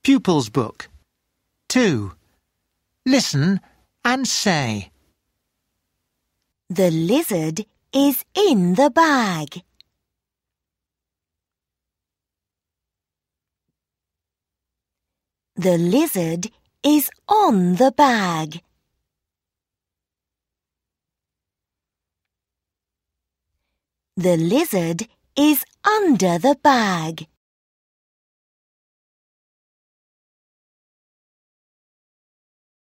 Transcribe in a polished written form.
Pupils Book. 2. Listen and say. The lizard is in the bag. The lizard is on the bag. The lizard is under the bag.